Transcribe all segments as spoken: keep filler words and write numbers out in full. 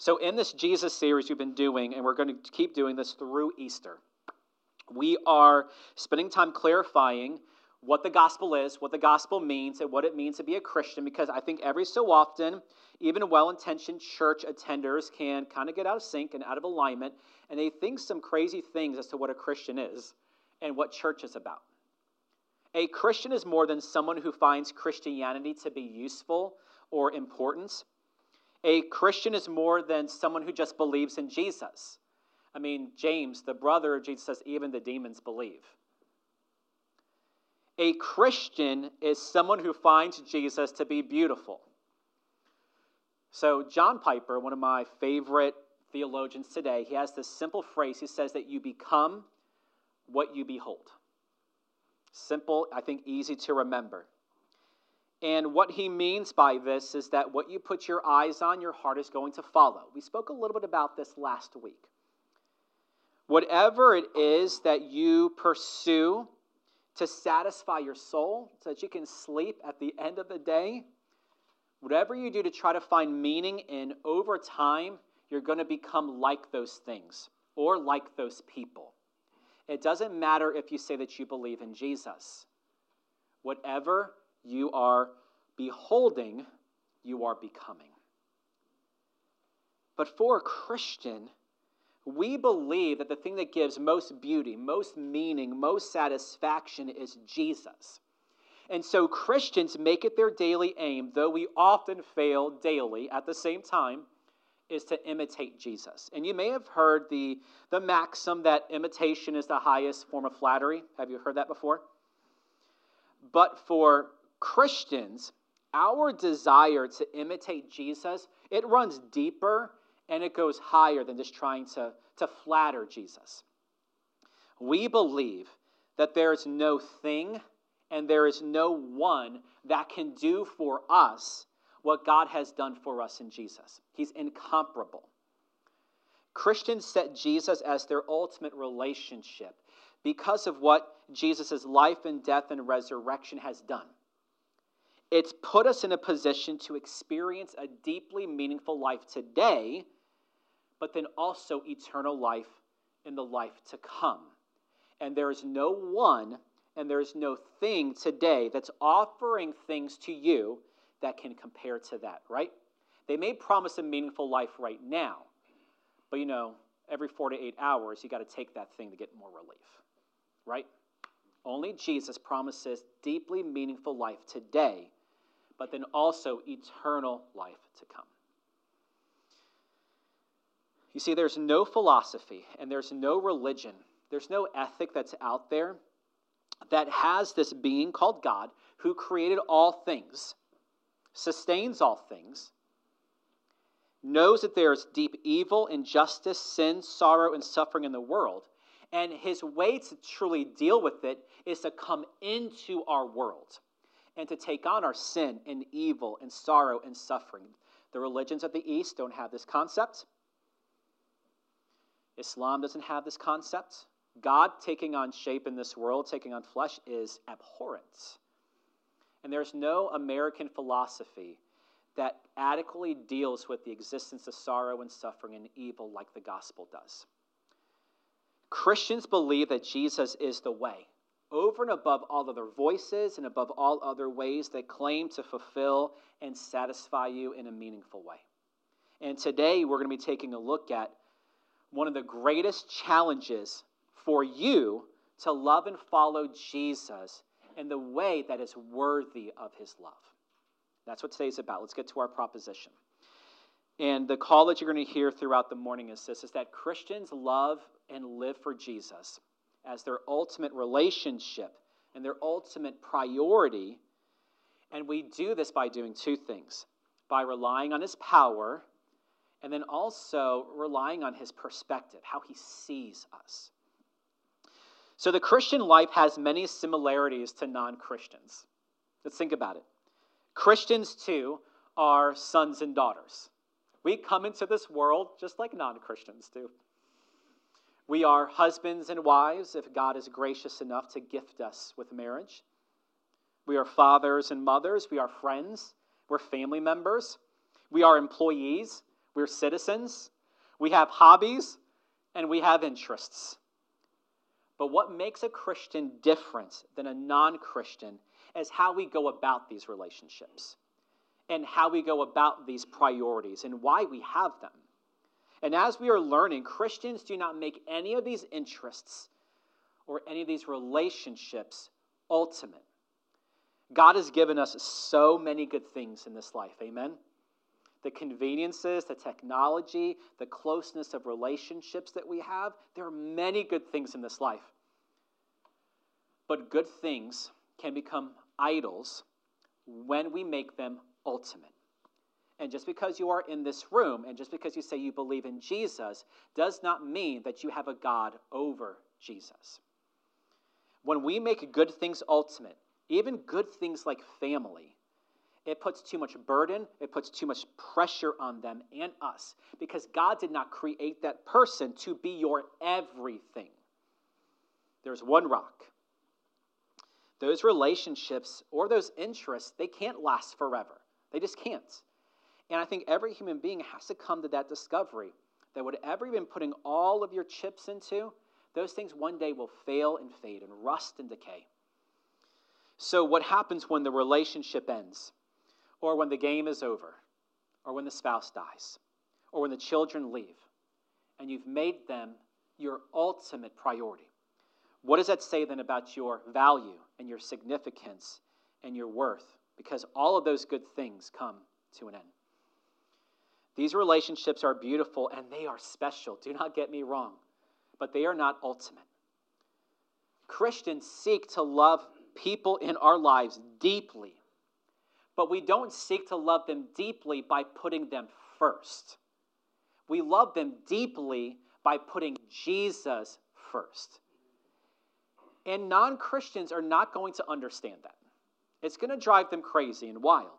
So in this Jesus series we've been doing, and we're going to keep doing this through Easter, we are spending time clarifying what the gospel is, what the gospel means, and what it means to be a Christian, because I think every so often, even well-intentioned church attenders can kind of get out of sync and out of alignment, and they think some crazy things as to what a Christian is and what church is about. A Christian is more than someone who finds Christianity to be useful or important. A Christian is more than someone who just believes in Jesus. I mean, James, the brother of Jesus, says even the demons believe. A Christian is someone who finds Jesus to be beautiful. So John Piper, one of my favorite theologians today, he has this simple phrase. He says that you become what you behold. Simple, I think easy to remember. And what he means by this is that what you put your eyes on, your heart is going to follow. We spoke a little bit about this last week. Whatever it is that you pursue to satisfy your soul so that you can sleep at the end of the day, whatever you do to try to find meaning in, over time, you're going to become like those things or like those people. It doesn't matter if you say that you believe in Jesus. Whatever you are beholding, you are becoming. But for a Christian, we believe that the thing that gives most beauty, most meaning, most satisfaction is Jesus. And so Christians make it their daily aim, though we often fail daily at the same time, is to imitate Jesus. And you may have heard the, the maxim that imitation is the highest form of flattery. Have you heard that before? But for Christians, our desire to imitate Jesus, it runs deeper and it goes higher than just trying to, to flatter Jesus. We believe that there is no thing and there is no one that can do for us what God has done for us in Jesus. He's incomparable. Christians set Jesus as their ultimate relationship because of what Jesus' life and death and resurrection has done. It's put us in a position to experience a deeply meaningful life today, but then also eternal life in the life to come. And there is no one and there is no thing today that's offering things to you that can compare to that, right? They may promise a meaningful life right now, but you know, every four to eight hours, you got to take that thing to get more relief, right? Only Jesus promises deeply meaningful life today, but then also eternal life to come. You see, there's no philosophy and there's no religion, there's no ethic that's out there that has this being called God who created all things, sustains all things, knows that there is deep evil, injustice, sin, sorrow, and suffering in the world, and his way to truly deal with it is to come into our world and to take on our sin and evil and sorrow and suffering. The religions of the East don't have this concept. Islam doesn't have this concept. God taking on shape in this world, taking on flesh, is abhorrent. And there's no American philosophy that adequately deals with the existence of sorrow and suffering and evil like the gospel does. Christians believe that Jesus is the way, over and above all other voices and above all other ways that claim to fulfill and satisfy you in a meaningful way. And today we're going to be taking a look at one of the greatest challenges for you to love and follow Jesus in the way that is worthy of his love. That's what today's about. Let's get to our proposition. And the call that you're going to hear throughout the morning is this, is that Christians love and live for Jesus as their ultimate relationship and their ultimate priority. And we do this by doing two things, by relying on his power and then also relying on his perspective, how he sees us. So the Christian life has many similarities to non-Christians. Let's think about it. Christians, too, are sons and daughters. We come into this world just like non-Christians do. We are husbands and wives if God is gracious enough to gift us with marriage. We are fathers and mothers. We are friends. We're family members. We are employees. We're citizens, we have hobbies, and we have interests. But what makes a Christian different than a non-Christian is how we go about these relationships and how we go about these priorities and why we have them. And as we are learning, Christians do not make any of these interests or any of these relationships ultimate. God has given us so many good things in this life, amen? The conveniences, the technology, the closeness of relationships that we have, there are many good things in this life. But good things can become idols when we make them ultimate. And just because you are in this room and just because you say you believe in Jesus does not mean that you have a God over Jesus. When we make good things ultimate, even good things like family, it puts too much burden, it puts too much pressure on them and us because God did not create that person to be your everything. There's one rock. Those relationships or those interests, they can't last forever. They just can't. And I think every human being has to come to that discovery that whatever you've been putting all of your chips into, those things one day will fail and fade and rust and decay. So what happens when the relationship ends, or when the game is over, or when the spouse dies, or when the children leave, and you've made them your ultimate priority? What does that say then about your value and your significance and your worth? Because all of those good things come to an end. These relationships are beautiful and they are special. Do not get me wrong. But they are not ultimate. Christians seek to love people in our lives deeply. But we don't seek to love them deeply by putting them first. We love them deeply by putting Jesus first. And non-Christians are not going to understand that. It's going to drive them crazy and wild.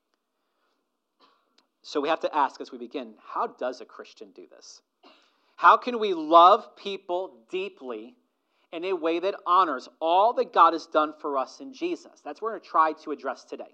So we have to ask as we begin, how does a Christian do this? How can we love people deeply in a way that honors all that God has done for us in Jesus? That's what we're going to try to address today.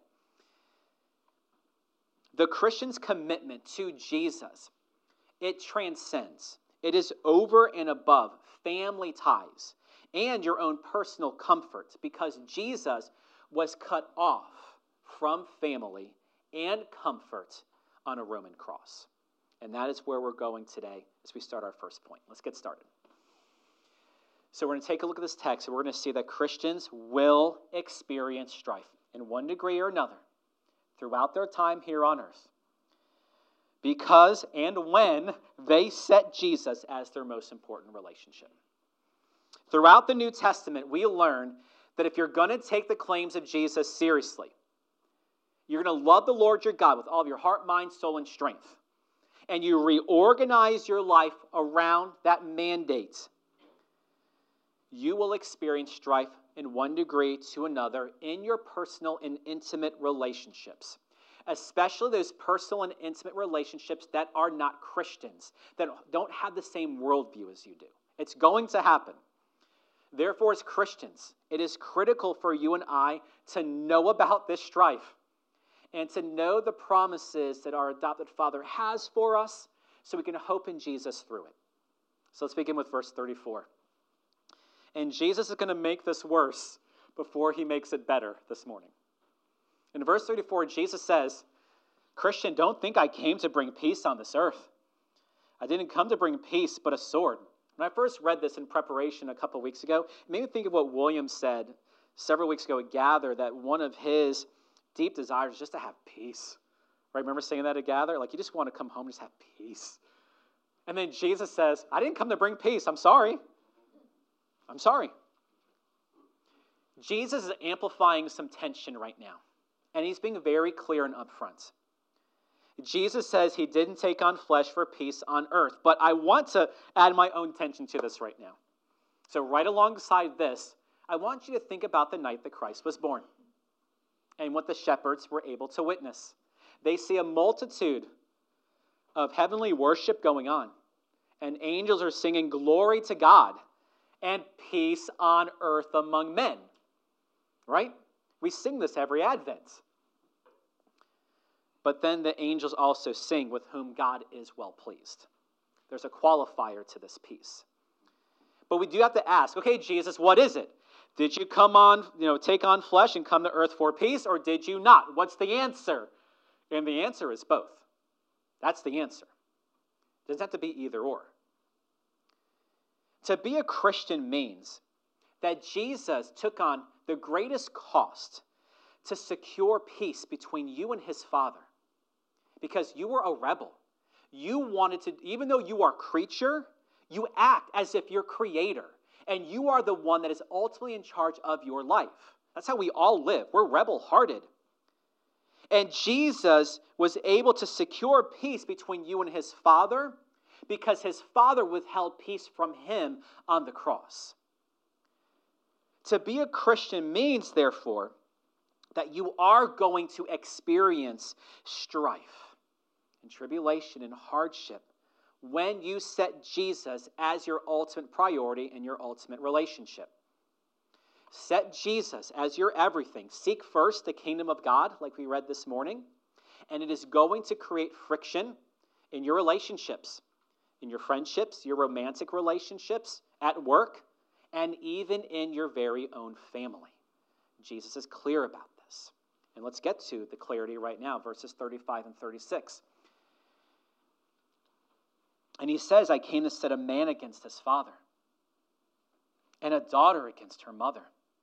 The Christian's commitment to Jesus, it transcends. It is over and above family ties and your own personal comfort because Jesus was cut off from family and comfort on a Roman cross. And that is where we're going today as we start our first point. Let's get started. So we're going to take a look at this text, and we're going to see that Christians will experience strife in one degree or another throughout their time here on earth because and when they set Jesus as their most important relationship. Throughout the New Testament, we learn that if you're going to take the claims of Jesus seriously, you're going to love the Lord your God with all of your heart, mind, soul, and strength, and you reorganize your life around that mandate, you will experience strife in one degree to another in your personal and intimate relationships, especially those personal and intimate relationships that are not Christians, that don't have the same worldview as you do. It's going to happen. Therefore, as Christians, it is critical for you and I to know about this strife and to know the promises that our adopted Father has for us so we can hope in Jesus through it. So let's begin with verse thirty-four. And Jesus is going to make this worse before he makes it better this morning. In verse thirty-four, Jesus says, Christian, don't think I came to bring peace on this earth. I didn't come to bring peace, but a sword. When I first read this in preparation a couple weeks ago, it made me think of what William said several weeks ago at Gather, that one of his deep desires is just to have peace. Right? Remember saying that at Gather? Like, you just want to come home and just have peace. And then Jesus says, I didn't come to bring peace. I'm sorry. I'm sorry. Jesus is amplifying some tension right now, and he's being very clear and upfront. Jesus says he didn't take on flesh for peace on earth, but I want to add my own tension to this right now. So right alongside this, I want you to think about the night that Christ was born and what the shepherds were able to witness. They see a multitude of heavenly worship going on, and angels are singing glory to God and peace on earth among men. Right? We sing this every Advent. But then the angels also sing, with whom God is well pleased. There's a qualifier to this piece. But we do have to ask, okay, Jesus, what is it? Did you come on, you know, take on flesh and come to earth for peace, or did you not? What's the answer? And the answer is both. That's the answer. It doesn't have to be either or. To be a Christian means that Jesus took on the greatest cost to secure peace between you and his Father. Because you were a rebel. You wanted to, even though you are creature, you act as if you're creator. And you are the one that is ultimately in charge of your life. That's how we all live. We're rebel-hearted. And Jesus was able to secure peace between you and his Father because his Father withheld peace from him on the cross. To be a Christian means, therefore, that you are going to experience strife and tribulation and hardship when you set Jesus as your ultimate priority in your ultimate relationship. Set Jesus as your everything. Seek first the kingdom of God, like we read this morning, and it is going to create friction in your relationships, in your friendships, your romantic relationships, at work, and even in your very own family. Jesus is clear about this. And let's get to the clarity right now, verses thirty-five and thirty-six. And he says, I came to set a man against his father, and a daughter against her mother,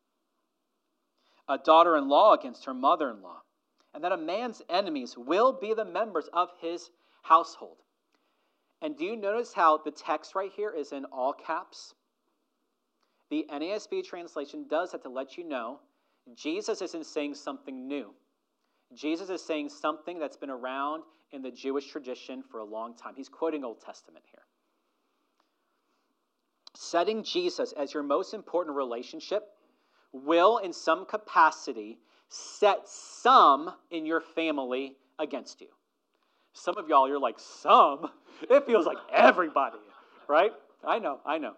a daughter-in-law against her mother-in-law, and that a man's enemies will be the members of his household. And do you notice how the text right here is in all caps? The N A S B translation does have to let you know Jesus isn't saying something new. Jesus is saying something that's been around in the Jewish tradition for a long time. He's quoting Old Testament here. Setting Jesus as your most important relationship will, in some capacity, set some in your family against you. Some of y'all, you're like, some? It feels like everybody, right? I know, I know.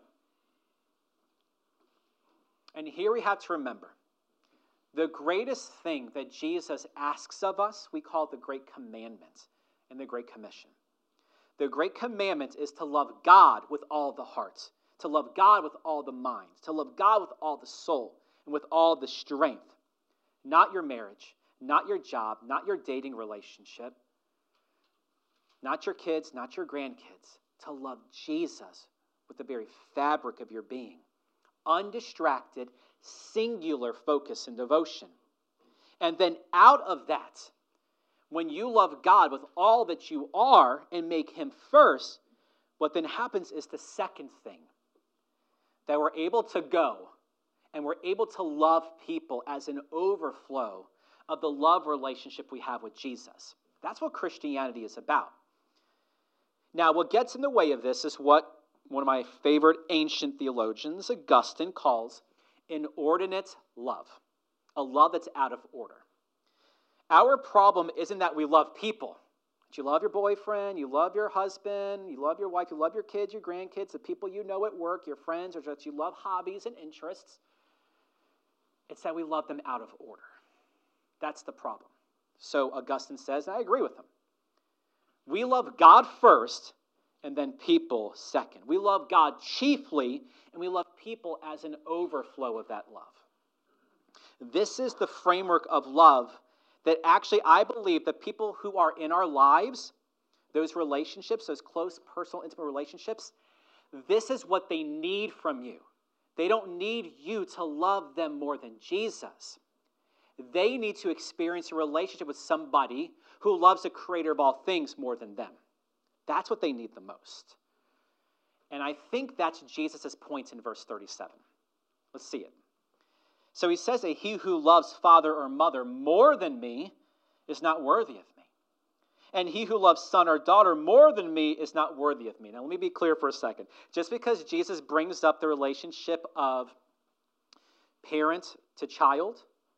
And here we have to remember, the greatest thing that Jesus asks of us, we call the Great Commandment and the Great Commission. The Great Commandment is to love God with all the heart, to love God with all the mind, to love God with all the soul, and with all the strength. Not your marriage, not your job, not your dating relationship, not your kids, not your grandkids. To love Jesus with the very fabric of your being. Undistracted, singular focus and devotion. And then out of that, when you love God with all that you are and make him first, what then happens is the second thing. That we're able to go and we're able to love people as an overflow of the love relationship we have with Jesus. That's what Christianity is about. Now, what gets in the way of this is what one of my favorite ancient theologians, Augustine, calls inordinate love, a love that's out of order. Our problem isn't that we love people. You love your boyfriend, you love your husband, you love your wife, you love your kids, your grandkids, the people you know at work, your friends, or that you love hobbies and interests. It's that we love them out of order. That's the problem. So Augustine says, and I agree with him, we love God first, and then people second. We love God chiefly, and we love people as an overflow of that love. This is the framework of love that actually I believe the people who are in our lives, those relationships, those close, personal, intimate relationships, this is what they need from you. They don't need you to love them more than Jesus. They need to experience a relationship with somebody who loves the creator of all things more than them. That's what they need the most. And I think that's Jesus' point in verse thirty-seven. Let's see it. So he says that he who loves father or mother more than me is not worthy of me. And he who loves son or daughter more than me is not worthy of me. Now let me be clear for a second. Just because Jesus brings up the relationship of parent to child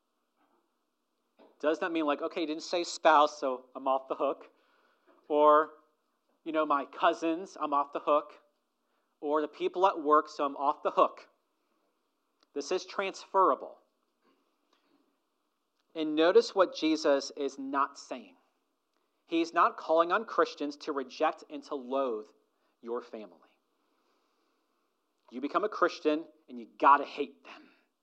does not mean like, okay, he didn't say spouse, so I'm off the hook. Or, you know, my cousins, I'm off the hook. Or the people at work, so I'm off the hook. This is transferable. And notice what Jesus is not saying. He's not calling on Christians to reject and to loathe your family. You become a Christian and you got to hate them.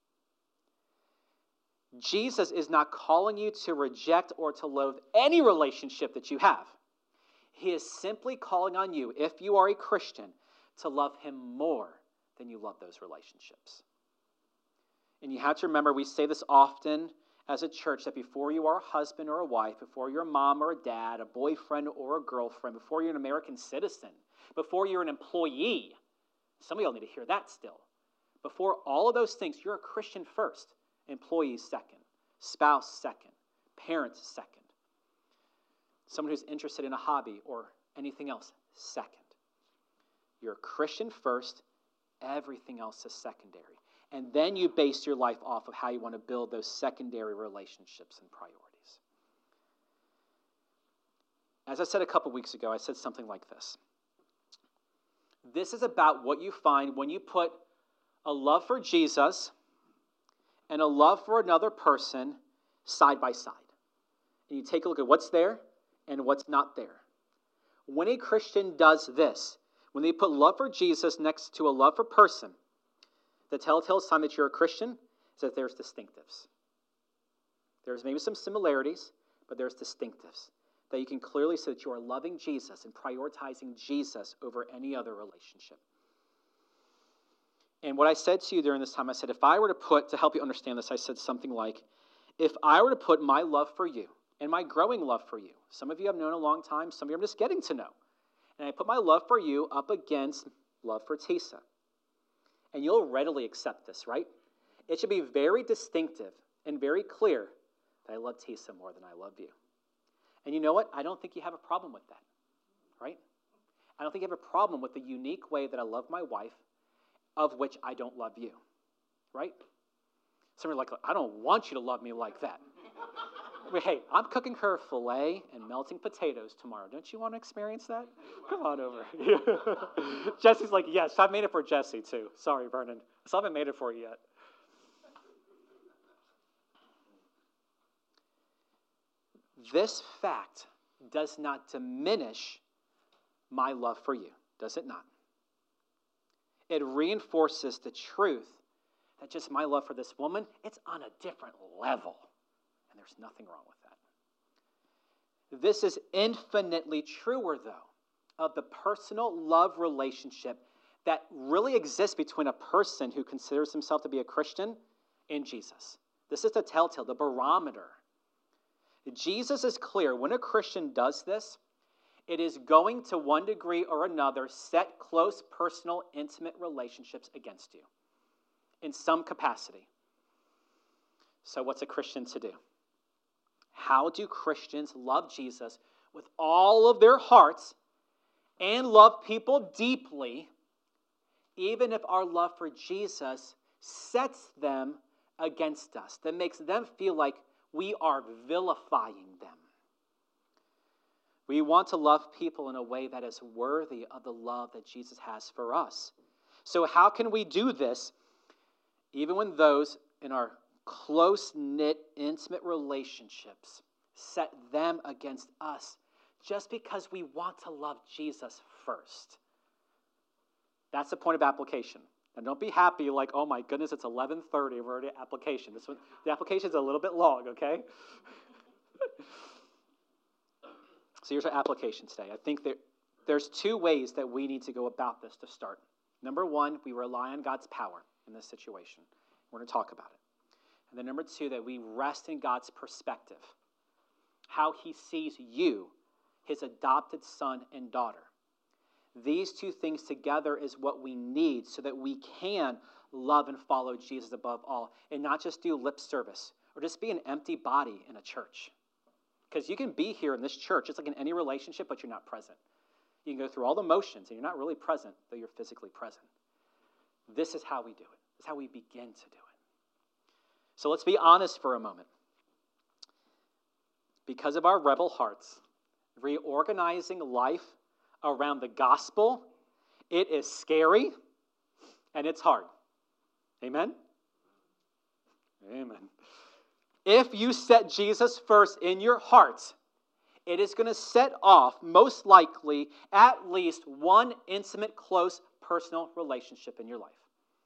Jesus is not calling you to reject or to loathe any relationship that you have. He is simply calling on you, if you are a Christian, to love him more than you love those relationships. And you have to remember, we say this often as a church, that before you are a husband or a wife, before you're a mom or a dad, a boyfriend or a girlfriend, before you're an American citizen, before you're an employee, some of y'all need to hear that still. Before all of those things, you're a Christian first. Employees second, spouse second, parents second. Someone who's interested in a hobby or anything else second. You're a Christian first, everything else is secondary. And then you base your life off of how you want to build those secondary relationships and priorities. As I said a couple weeks ago, I said something like this. This is about what you find when you put a love for Jesus and a love for another person side by side. And you take a look at what's there and what's not there. When a Christian does this, when they put love for Jesus next to a love for person, the telltale sign that you're a Christian is that there's distinctives. There's maybe some similarities, but there's distinctives. That you can clearly see that you are loving Jesus and prioritizing Jesus over any other relationship. And what I said to you during this time, I said, if I were to put, to help you understand this, I said something like, if I were to put my love for you and my growing love for you, some of you I've known a long time, some of you I'm just getting to know, and I put my love for you up against love for Tisa, and you'll readily accept this, right? It should be very distinctive and very clear that I love Tisa more than I love you. And you know what? I don't think you have a problem with that, right? I don't think you have a problem with the unique way that I love my wife, of which I don't love you, right? Somebody like, I don't want you to love me like that. But hey, I'm cooking her filet and melting potatoes tomorrow. Don't you want to experience that? Come on over. Jesse's like, yes, I've made it for Jesse too. Sorry, Vernon. So I haven't made it for you yet. This fact does not diminish my love for you, does it not? It reinforces the truth that just my love for this woman, it's on a different level. And there's nothing wrong with that. This is infinitely truer, though, of the personal love relationship that really exists between a person who considers himself to be a Christian and Jesus. This is the telltale, the barometer. Jesus is clear. When a Christian does this, it is going to one degree or another set close, personal, intimate relationships against you in some capacity. So what's a Christian to do? How do Christians love Jesus with all of their hearts and love people deeply, even if our love for Jesus sets them against us, that makes them feel like we are vilifying them? We want to love people in a way that is worthy of the love that Jesus has for us. So how can we do this even when those in our close-knit, intimate relationships set them against us just because we want to love Jesus first? That's the point of application. And don't be happy like, oh my goodness, it's eleven thirty, we're already at application. This one, the application is a little bit long, okay? So here's our application today. I think there, there's two ways that we need to go about this to start. Number one, we rely on God's power in this situation. We're going to talk about it. And then number two, that we rest in God's perspective, how he sees you, his adopted son and daughter. These two things together is what we need so that we can love and follow Jesus above all and not just do lip service or just be an empty body in a church. Because you can be here in this church, it's like in any relationship, but you're not present. You can go through all the motions and you're not really present, though you're physically present. This is how we do it. This is how we begin to do it. So let's be honest for a moment. Because of our rebel hearts, reorganizing life around the gospel, it is scary and it's hard. Amen? Amen. If you set Jesus first in your heart, it is going to set off, most likely, at least one intimate, close, personal relationship in your life.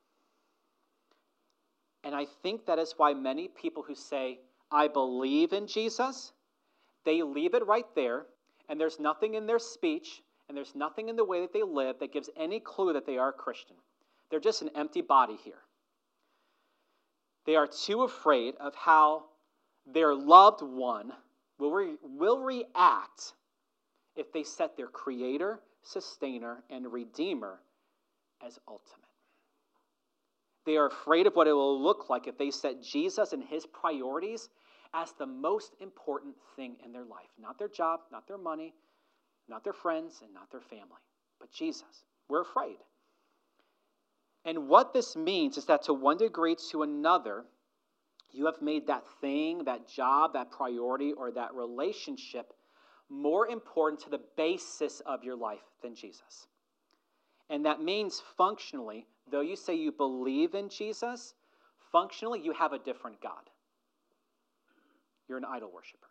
And I think that is why many people who say, I believe in Jesus, they leave it right there, and there's nothing in their speech, and there's nothing in the way that they live that gives any clue that they are a Christian. They're just an empty body here. They are too afraid of how their loved one will, re- will react if they set their Creator, Sustainer, and Redeemer as ultimate. They are afraid of what it will look like if they set Jesus and his priorities as the most important thing in their life. Not their job, not their money, not their friends, and not their family, but Jesus. We're afraid. And what this means is that to one degree to another, you have made that thing, that job, that priority, or that relationship more important to the basis of your life than Jesus. And that means functionally, though you say you believe in Jesus, functionally you have a different God. You're an idol worshiper.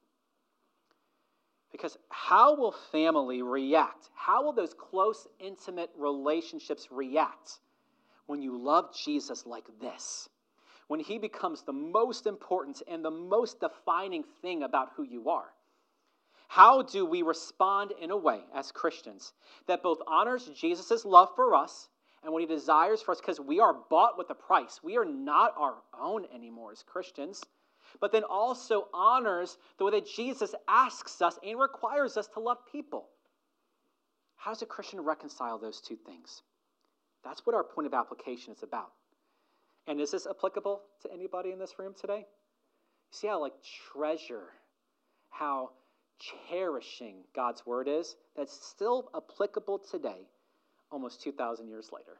Because how will family react? How will those close, intimate relationships react when you love Jesus like this? When he becomes the most important and the most defining thing about who you are? How do we respond in a way as Christians that both honors Jesus' love for us and what he desires for us, because we are bought with a price. We are not our own anymore as Christians, but then also honors the way that Jesus asks us and requires us to love people. How does a Christian reconcile those two things? That's what our point of application is about. And is this applicable to anybody in this room today? See how like treasure, how cherishing God's word is? That's still applicable today, almost two thousand years later.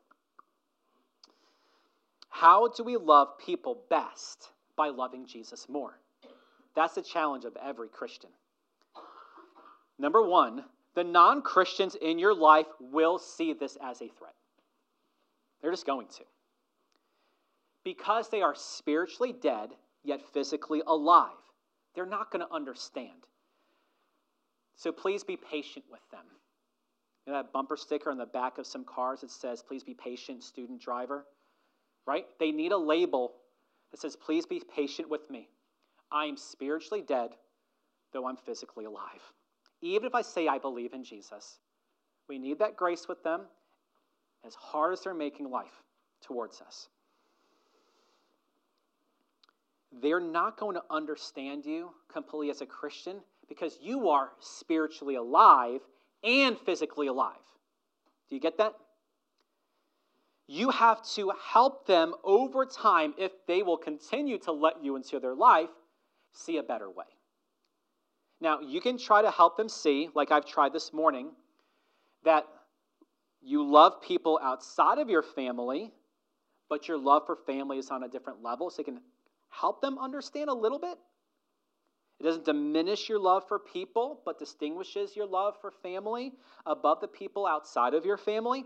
How do we love people best? By loving Jesus more. That's the challenge of every Christian. Number one, the non-Christians in your life will see this as a threat. They're just going to. Because they are spiritually dead, yet physically alive. They're not going to understand. So please be patient with them. You know that bumper sticker on the back of some cars that says, please be patient, student driver? Right? They need a label that says, please be patient with me. I am spiritually dead, though I'm physically alive. Even if I say I believe in Jesus, we need that grace with them as hard as they're making life towards us. They're not going to understand you completely as a Christian because you are spiritually alive and physically alive. Do you get that? You have to help them over time, if they will continue to let you into their life, see a better way. Now, you can try to help them see, like I've tried this morning, that you love people outside of your family, but your love for family is on a different level, so you can help them understand a little bit. It doesn't diminish your love for people, but distinguishes your love for family above the people outside of your family.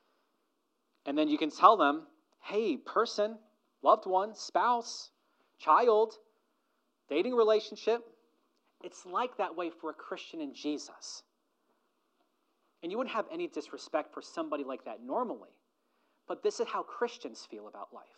And then you can tell them, hey, person, loved one, spouse, child, dating relationship, it's like that way for a Christian in Jesus. And you wouldn't have any disrespect for somebody like that normally. But this is how Christians feel about life.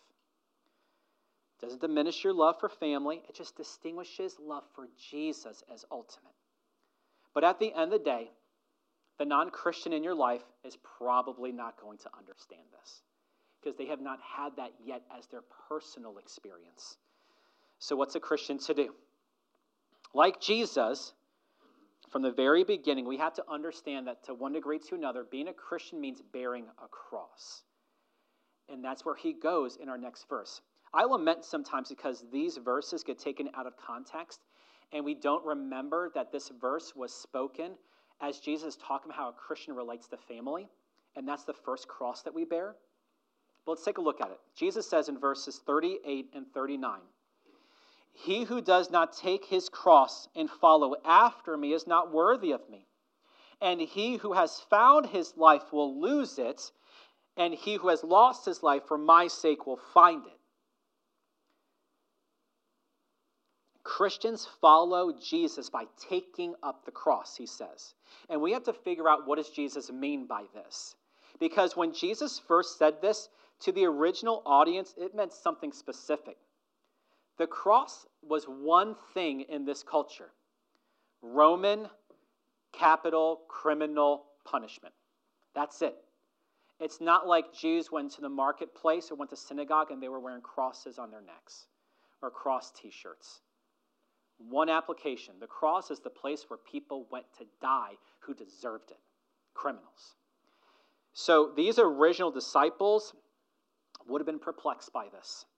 It doesn't diminish your love for family. It just distinguishes love for Jesus as ultimate. But at the end of the day, the non-Christian in your life is probably not going to understand this because they have not had that yet as their personal experience. So what's a Christian to do? Like Jesus, from the very beginning, we have to understand that to one degree to another, being a Christian means bearing a cross. And that's where he goes in our next verse. I lament sometimes because these verses get taken out of context and we don't remember that this verse was spoken as Jesus is talking about how a Christian relates to family, and that's the first cross that we bear. But let's take a look at it. Jesus says in verses thirty-eight and thirty-nine, he who does not take his cross and follow after me is not worthy of me. And he who has found his life will lose it, and he who has lost his life for my sake will find it. Christians follow Jesus by taking up the cross, he says. And we have to figure out, what does Jesus mean by this? Because when Jesus first said this to the original audience, it meant something specific. The cross was one thing in this culture: Roman capital criminal punishment. That's it. It's not like Jews went to the marketplace or went to synagogue and they were wearing crosses on their necks or cross t-shirts. One application: the cross is the place where people went to die who deserved it. Criminals. So these original disciples would have been perplexed by this.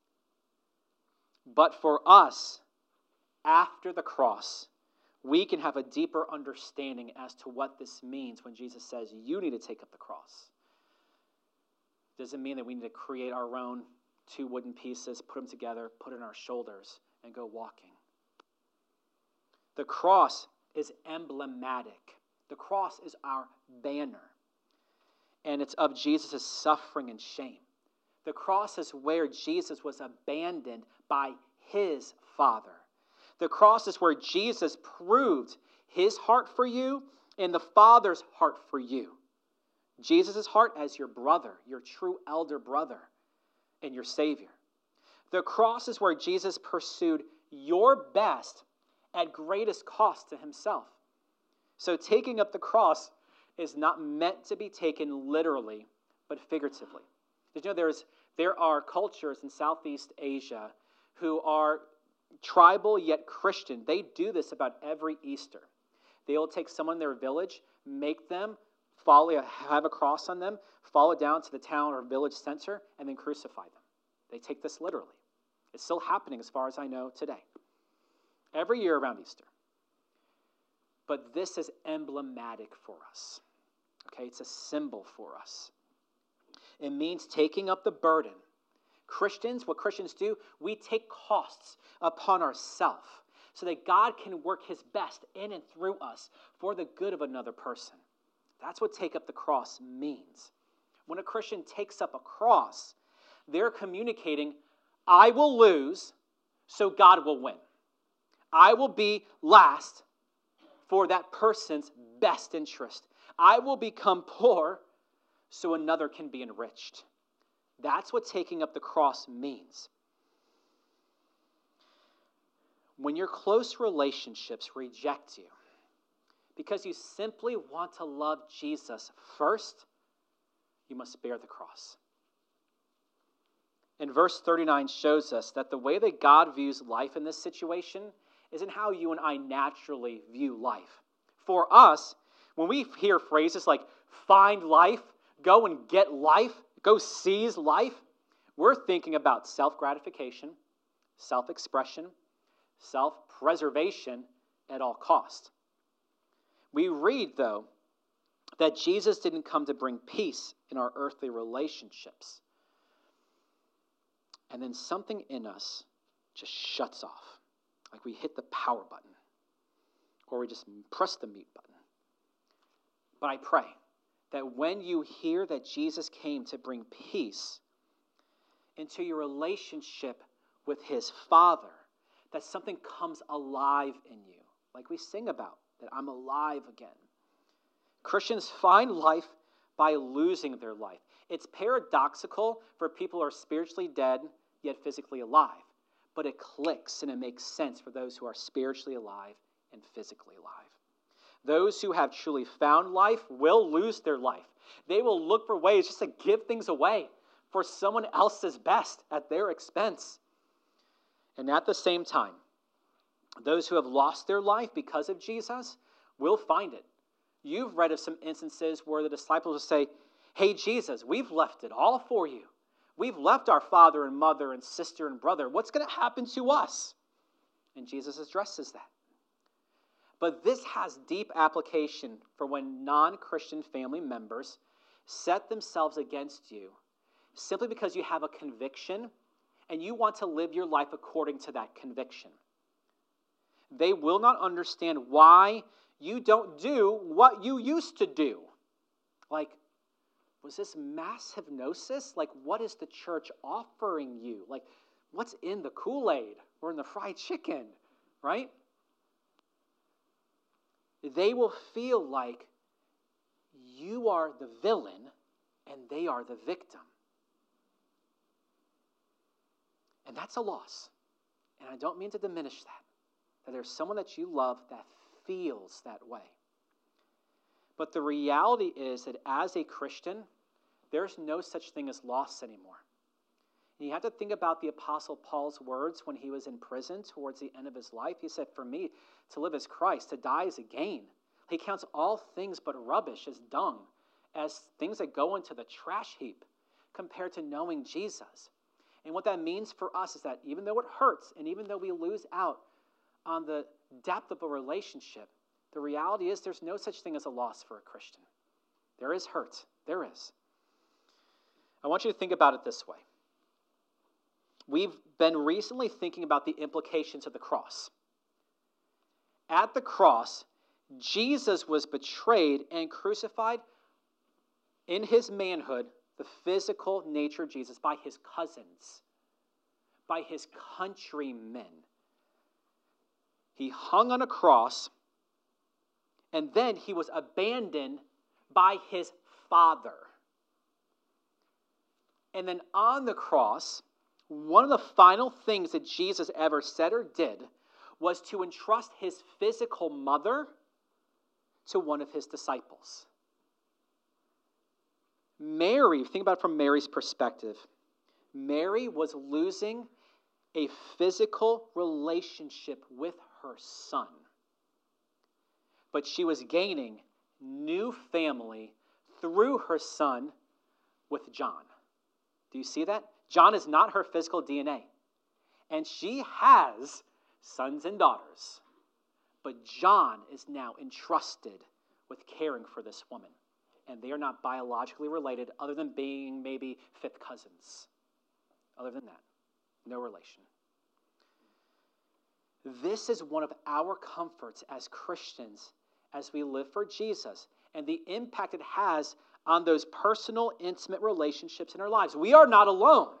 But for us, after the cross, we can have a deeper understanding as to what this means when Jesus says, you need to take up the cross. Does it mean that we need to create our own two wooden pieces, put them together, put it on our shoulders, and go walking? The cross is emblematic. The cross is our banner. And it's of Jesus' suffering and shame. The cross is where Jesus was abandoned by his Father. The cross is where Jesus proved his heart for you and the Father's heart for you. Jesus' heart as your brother, your true elder brother, and your Savior. The cross is where Jesus pursued your best at greatest cost to himself. So taking up the cross is not meant to be taken literally, but figuratively. Did you know there's, there are cultures in Southeast Asia who are tribal yet Christian? They do this about every Easter. They will take someone in their village, make them follow, have a cross on them, follow it down to the town or village center, and then crucify them. They take this literally. It's still happening as far as I know today. Every year around Easter. But this is emblematic for us. Okay, it's a symbol for us. It means taking up the burden. Christians, what Christians do, we take costs upon ourselves so that God can work his best in and through us for the good of another person. That's what take up the cross means. When a Christian takes up a cross, they're communicating, I will lose so God will win. I will be last for that person's best interest. I will become poor so another can be enriched. That's what taking up the cross means. When your close relationships reject you because you simply want to love Jesus first, you must bear the cross. And verse thirty-nine shows us that the way that God views life in this situation isn't how you and I naturally view life. For us, when we hear phrases like find life, go and get life, go seize life, we're thinking about self-gratification, self-expression, self-preservation at all cost. We read, though, that Jesus didn't come to bring peace in our earthly relationships. And then something in us just shuts off. Like we hit the power button. Or we just press the mute button. But I pray that when you hear that Jesus came to bring peace into your relationship with his Father, that something comes alive in you. Like we sing about, that I'm alive again. Christians find life by losing their life. It's paradoxical for people who are spiritually dead yet physically alive. But it clicks and it makes sense for those who are spiritually alive and physically alive. Those who have truly found life will lose their life. They will look for ways just to give things away for someone else's best at their expense. And at the same time, those who have lost their life because of Jesus will find it. You've read of some instances where the disciples will say, hey, Jesus, we've left it all for you. We've left our father and mother and sister and brother. What's going to happen to us? And Jesus addresses that. But this has deep application for when non-Christian family members set themselves against you simply because you have a conviction and you want to live your life according to that conviction. They will not understand why you don't do what you used to do. Like, was this mass hypnosis? Like, what is the church offering you? Like, what's in the Kool-Aid, or in the fried chicken, right? They will feel like you are the villain and they are the victim. And that's a loss. And I don't mean to diminish that, that there's someone that you love that feels that way. But the reality is that as a Christian, there's no such thing as loss anymore. And you have to think about the Apostle Paul's words when he was in prison towards the end of his life. He said, for me, to live as Christ, to die is a gain. He counts all things but rubbish as dung, as things that go into the trash heap compared to knowing Jesus. And what that means for us is that even though it hurts and even though we lose out on the depth of a relationship, the reality is there's no such thing as a loss for a Christian. There is hurt. There is. I want you to think about it this way. We've been recently thinking about the implications of the cross. At the cross, Jesus was betrayed and crucified in his manhood, the physical nature of Jesus, by his cousins, by his countrymen. He hung on a cross, and then he was abandoned by his Father. And then on the cross, one of the final things that Jesus ever said or did was to entrust his physical mother to one of his disciples. Mary, think about it from Mary's perspective. Mary was losing a physical relationship with her son, but she was gaining new family through her son with John. Do you see that? John is not her physical D N A, and she has sons and daughters, but John is now entrusted with caring for this woman. And they are not biologically related other than being maybe fifth cousins. Other than that, no relation. This is one of our comforts as Christians as we live for Jesus and the impact it has on those personal, intimate relationships in our lives. We are not alone.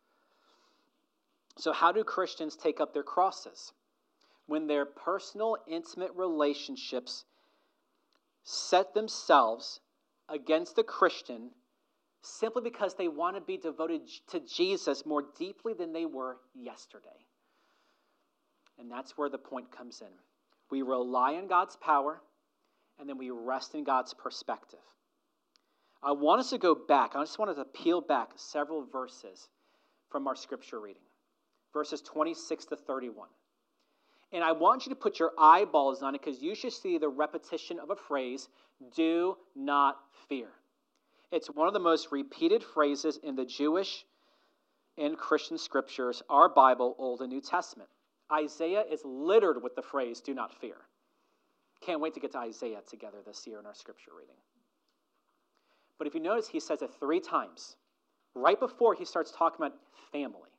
So how do Christians take up their crosses? When their personal, intimate relationships set themselves against a Christian simply because they want to be devoted to Jesus more deeply than they were yesterday. And that's where the point comes in. We rely on God's power, and then we rest in God's perspective. I want us to go back. I just wanted to peel back several verses from our scripture reading. Verses twenty-six to thirty-one. And I want you to put your eyeballs on it because you should see the repetition of a phrase, do not fear. It's one of the most repeated phrases in the Jewish and Christian scriptures, our Bible, Old and New Testament. Isaiah is littered with the phrase, do not fear. Can't wait to get to Isaiah together this year in our scripture reading. But if you notice, he says it three times, right before he starts talking about family.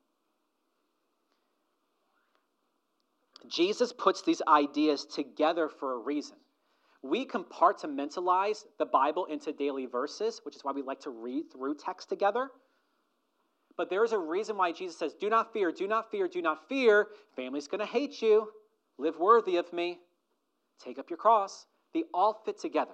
Jesus puts these ideas together for a reason. We compartmentalize the Bible into daily verses, which is why we like to read through text together. But there is a reason why Jesus says, do not fear, do not fear, do not fear. Family's going to hate you. Live worthy of me. Take up your cross. They all fit together.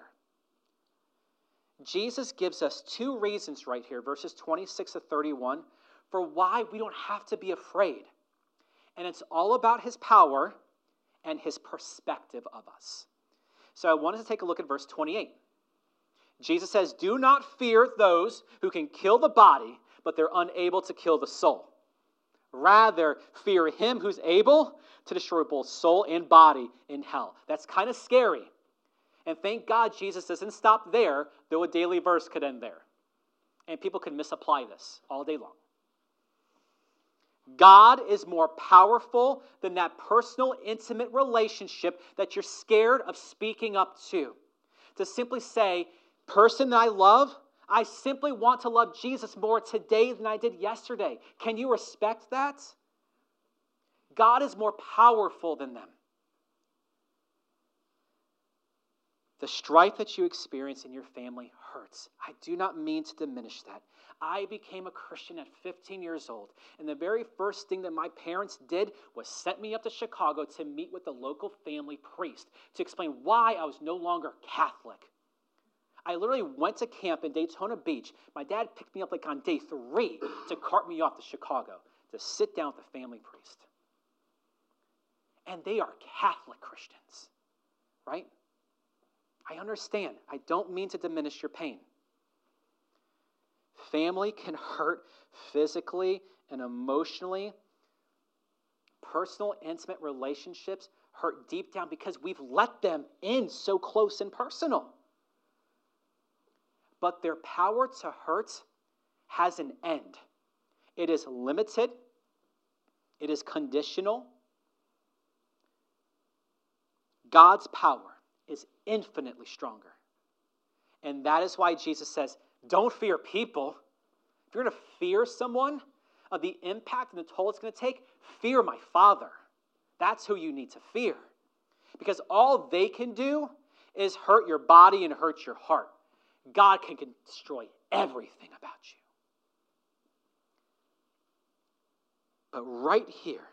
Jesus gives us two reasons right here, verses twenty-six to thirty-one, for why we don't have to be afraid. And it's all about his power and his perspective of us. So I wanted to take a look at verse twenty-eight. Jesus says, do not fear those who can kill the body, but they're unable to kill the soul. Rather, fear him who's able to destroy both soul and body in hell. That's kind of scary. And thank God Jesus doesn't stop there, though a daily verse could end there. And people can misapply this all day long. God is more powerful than that personal, intimate relationship that you're scared of speaking up to. To simply say, person that I love, I simply want to love Jesus more today than I did yesterday. Can you respect that? God is more powerful than them. The strife that you experience in your family hurts. I do not mean to diminish that. I became a Christian at fifteen years old, and the very first thing that my parents did was sent me up to Chicago to meet with the local family priest to explain why I was no longer Catholic. I literally went to camp in Daytona Beach. My dad picked me up like on day three to cart me off to Chicago to sit down with the family priest. And they are Catholic Christians, right? I understand. I don't mean to diminish your pain. Family can hurt physically and emotionally. Personal, intimate relationships hurt deep down because we've let them in so close and personal. But their power to hurt has an end. It is limited. It is conditional. God's power is infinitely stronger. And that is why Jesus says, don't fear people. If you're going to fear someone of the impact and the toll it's going to take, fear my Father. That's who you need to fear. Because all they can do is hurt your body and hurt your heart. God can destroy everything about you. But right here,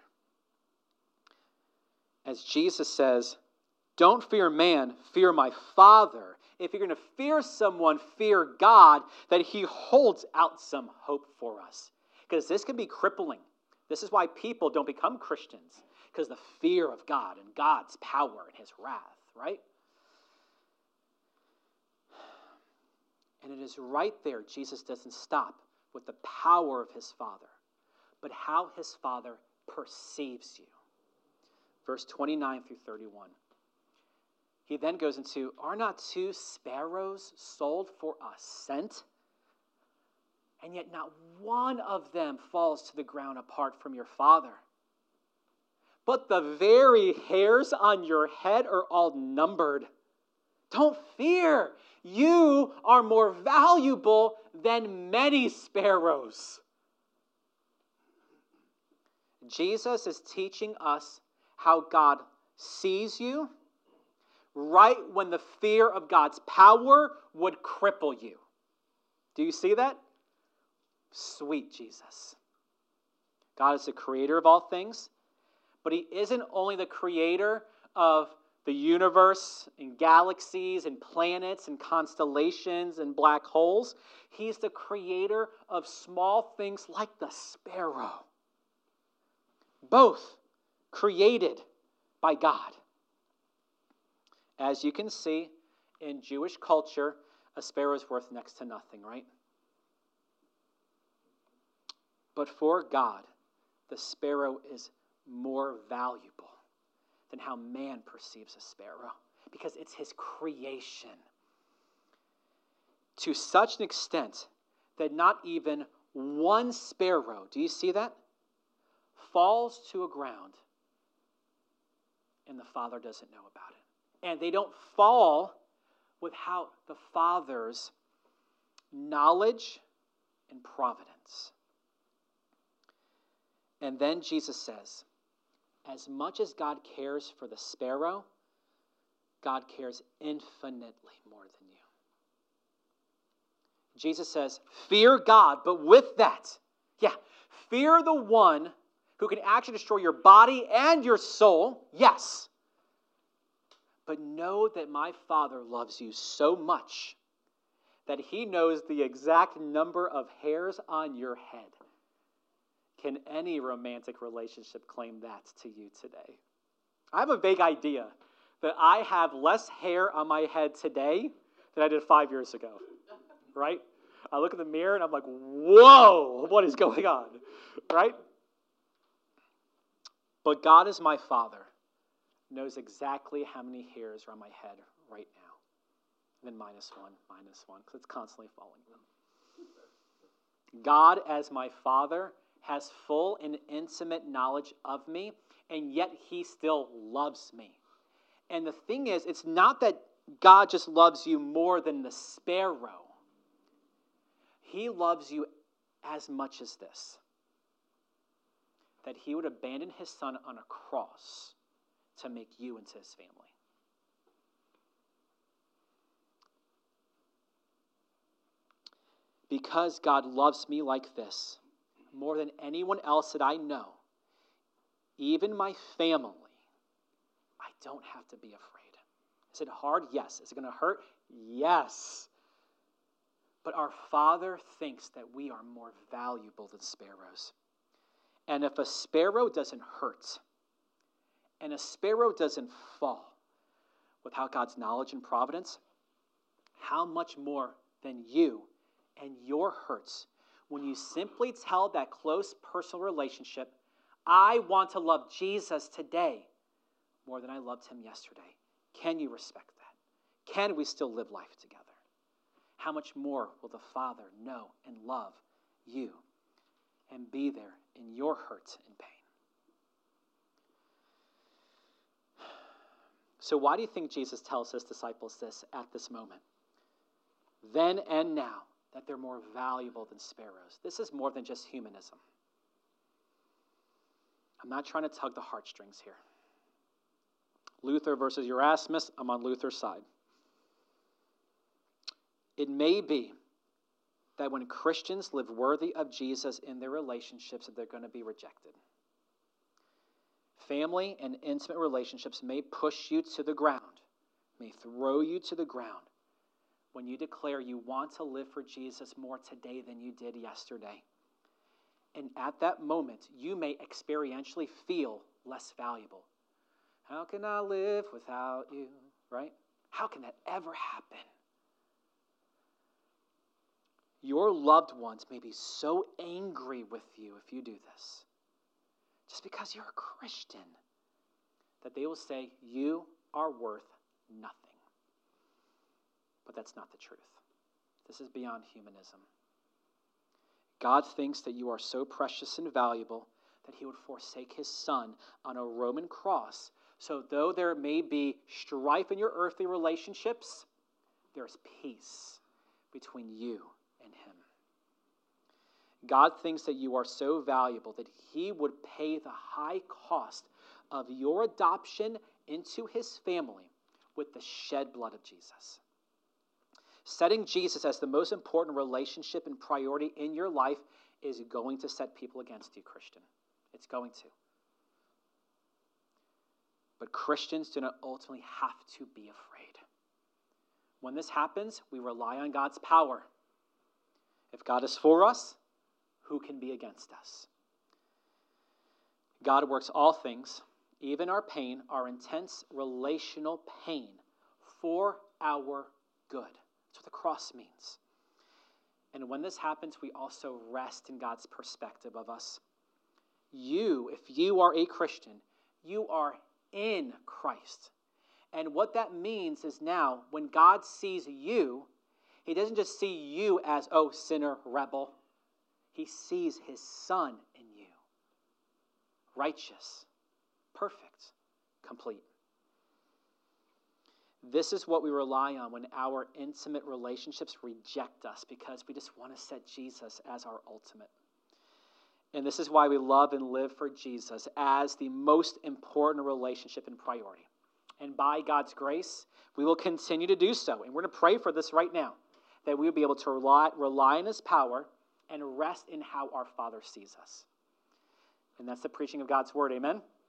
as Jesus says, don't fear man, fear my Father. If you're going to fear someone, fear God, that he holds out some hope for us. Because this can be crippling. This is why people don't become Christians. Because the fear of God and God's power and his wrath, right? And it is right there Jesus doesn't stop with the power of his Father, but how his Father perceives you. Verse twenty-nine through thirty-one. He then goes into, are not two sparrows sold for a cent? And yet not one of them falls to the ground apart from your Father. But the very hairs on your head are all numbered. Don't fear. You are more valuable than many sparrows. Jesus is teaching us how God sees you right when the fear of God's power would cripple you. Do you see that? Sweet Jesus. God is the creator of all things, but he isn't only the creator of the universe and galaxies and planets and constellations and black holes. He's the creator of small things like the sparrow. Both created by God. As you can see, in Jewish culture, a sparrow is worth next to nothing, right? But for God, the sparrow is more valuable than how man perceives a sparrow, because it's his creation. To such an extent that not even one sparrow, do you see that? Falls to a ground and the Father doesn't know about it. And they don't fall without the Father's knowledge and providence. And then Jesus says, as much as God cares for the sparrow, God cares infinitely more than you. Jesus says, fear God, but with that, yeah, fear the one who can actually destroy your body and your soul, yes. But know that my Father loves you so much that he knows the exact number of hairs on your head. Can any romantic relationship claim that to you today? I have a vague idea that I have less hair on my head today than I did five years ago, right? I look in the mirror and I'm like, whoa, what is going on, right? But God is my Father, knows exactly how many hairs are on my head right now. And then minus one, minus one, because it's constantly falling. God as my Father has full and intimate knowledge of me, and yet he still loves me. And the thing is, it's not that God just loves you more than the sparrow. He loves you as much as this, that he would abandon his son on a cross to make you into his family. because God loves me like this, more than anyone else that I know, even my family, I don't have to be afraid. Is it hard? Yes. Is it going to hurt? Yes. But our Father thinks that we are more valuable than sparrows. And if a sparrow doesn't hurt, and a sparrow doesn't fall without God's knowledge and providence, how much more than you and your hurts when you simply tell that close personal relationship, I want to love Jesus today more than I loved him yesterday. Can you respect that? Can we still live life together? How much more will the Father know and love you and be there in your hurts and pain? So why do you think Jesus tells his disciples this at this moment? Then and now, that they're more valuable than sparrows. This is more than just humanism. I'm not trying to tug the heartstrings here. Luther versus Erasmus, I'm on Luther's side. It may be that when Christians live worthy of Jesus in their relationships, that they're going to be rejected. Family and intimate relationships may push you to the ground, may throw you to the ground when you declare you want to live for Jesus more today than you did yesterday. And at that moment, you may experientially feel less valuable. How can I live without you, right? How can that ever happen? Your loved ones may be so angry with you if you do this, just because you're a Christian, that they will say you are worth nothing. But that's not the truth. This is beyond humanism. God thinks that you are so precious and valuable that he would forsake his Son on a Roman cross. So though there may be strife in your earthly relationships, there's peace between you and him. God thinks that you are so valuable that he would pay the high cost of your adoption into his family with the shed blood of Jesus. Setting Jesus as the most important relationship and priority in your life is going to set people against you, Christian. It's going to. But Christians do not ultimately have to be afraid. When this happens, we rely on God's power. If God is for us, who can be against us? God works all things, even our pain, our intense relational pain, for our good. That's what the cross means. And when this happens, we also rest in God's perspective of us. You, if you are a Christian, you are in Christ. And what that means is now, when God sees you, he doesn't just see you as, oh, sinner, rebel. He sees his Son in you. Righteous, perfect, complete. This is what we rely on when our intimate relationships reject us, because we just want to set Jesus as our ultimate. And this is why we love and live for Jesus as the most important relationship and priority. And by God's grace, we will continue to do so. And we're going to pray for this right now, that we will be able to rely, rely on his power and rest in how our Father sees us. And that's the preaching of God's word. Amen?